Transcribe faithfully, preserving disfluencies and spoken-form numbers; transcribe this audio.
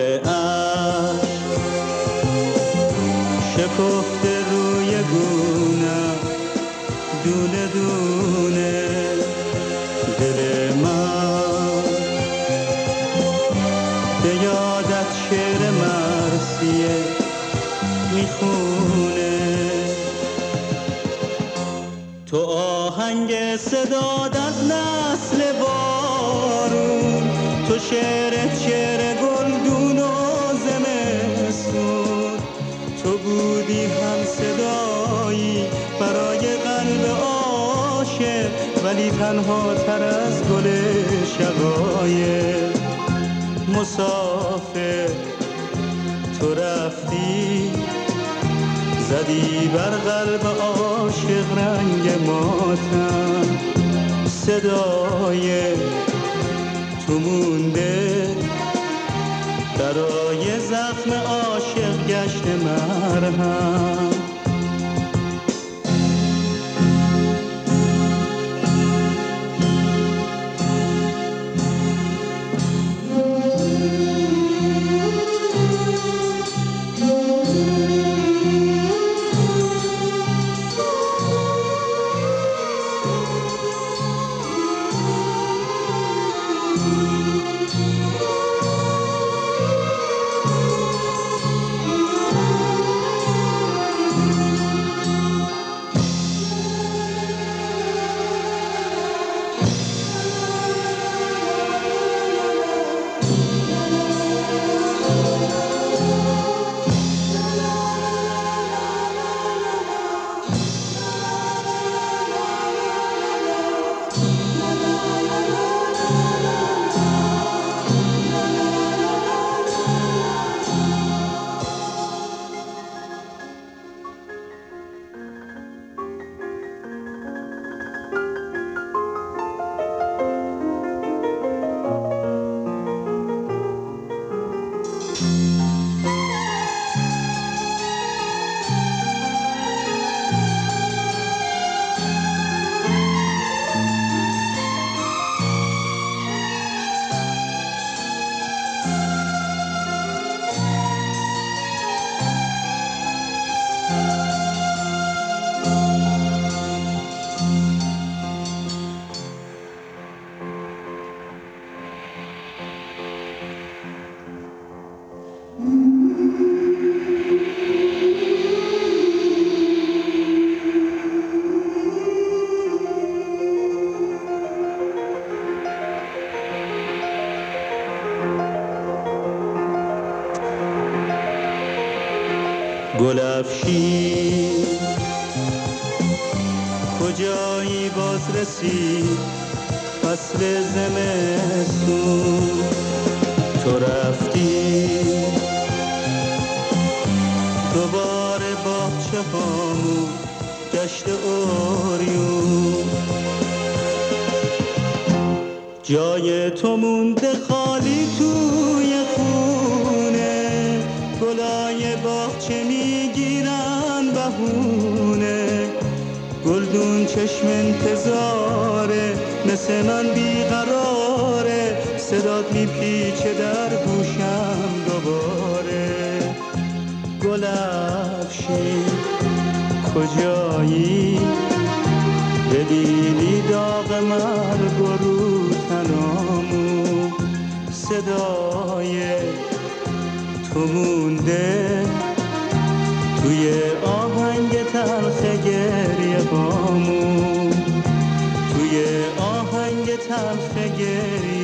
عشق شکفته روی گونم دونه دونه، دل من به یادت شعر مرثیه میخونه. تو آهنگ صداد از نسل بارون، تو شعرت شعر گلدون و زمستون، تو بودی هم صدایی برای قلب عاشق، ولی تنها تر از گل شقایق. مسافر تو رفتی، زدی بر قلب عاشق رنگ ماتم، صدای تو مونده برای زخم عاشق گشت مرهم. گلفشین کجایی باز رسید فصل زمستون، تو رفتی دوباره باغچه هامون گشت اوریون، جای تو مونده خالی توی خونه، گلای باغچه میگیرن بهونه، گلدون چشم انتظاره مثل من بیقراره، صدات میپیچه در گوشم دوباره. گلفشین کجایی ببینی داغ مرگ و رو تنامون، صدای تو مونده توی آهنگ تلخ گریه هامون، توی آهنگ تلخ گریه